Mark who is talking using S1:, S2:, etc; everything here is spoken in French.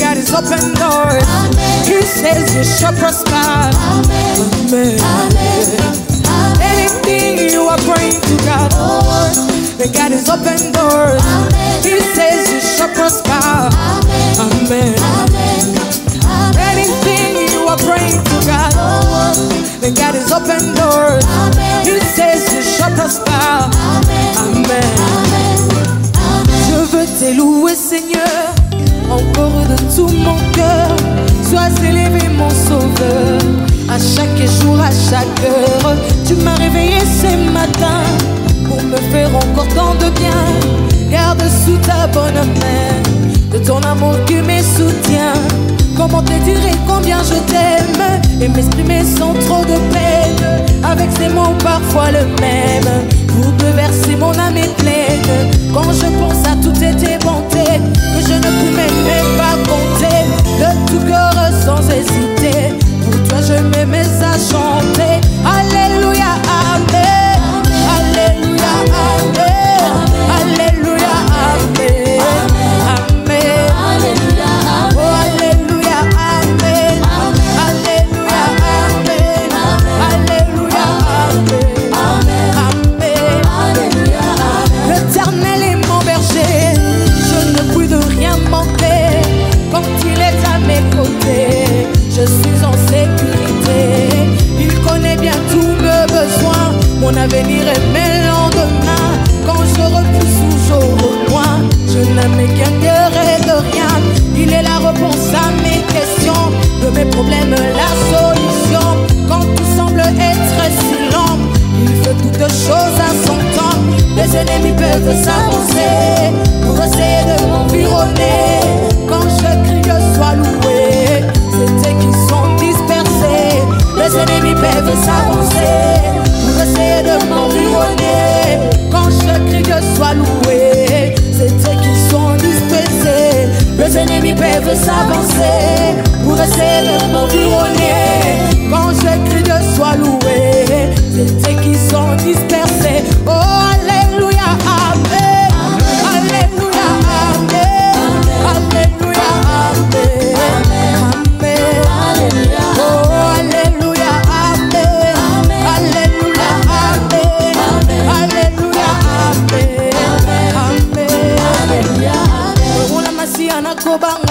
S1: God is open doors. He says you shall prosper. Amen. Anything you are praying to God, the God is open doors. He says you shall prosper. Amen. Anything you are praying to God, the God is open doors. He says you shall prosper. Amen. Je veux te louer, Seigneur, encore de tout mon cœur. Sois élevé, mon sauveur. À chaque jour, à chaque heure, tu m'as réveillé ce matin pour me faire encore tant de bien. Garde sous ta bonne main de ton amour qui me soutient. Comment te dire combien je t'aime et m'exprimer sans trop de peine, avec ces mots parfois le même, pour te verser mon âme est pleine. Quand je pense à toutes tes bontés que je ne pouvais même pas compter, de tout cœur sans hésiter, pour toi je me mets à chanter. Alléluia, amen. Alléluia, amen. Alléluia, amen. Amen. Alléluia, oh alléluia, amen. Alléluia, amen. Alléluia, amen. Amen. L'Éternel est mon berger, je ne puis de rien manquer. Quand il est à mes côtés, je suis en sécurité. Il connaît bien tous mes besoins, mon avenir et mes lendemains. Quand je repousse ou je reloin, je n'aime qu'un cœur et de rien. Il est la réponse à mes questions, de mes problèmes la solution. Quand tout semble être si lent, il fait toutes choses à son temps. Les ennemis peuvent s'avancer pour essayer de m'environner. Quand je crie que sois loué, c'est eux qui sont dispersés. Les ennemis peuvent s'avancer pour essayer de m'environner. Quand je crie que sois loué, c'est eux qui sont dispersés. Les ennemis peuvent s'avancer pour essayer de m'environner. Quand je crie que sois loué, c'est eux qui sont dispersés. Oh alléluia, amen. Alléluia, amen. Alléluia, amen. Amen. Oh alléluia, amen. Alléluia, amen. Alléluia, amen. Amen. Alléluia, amen.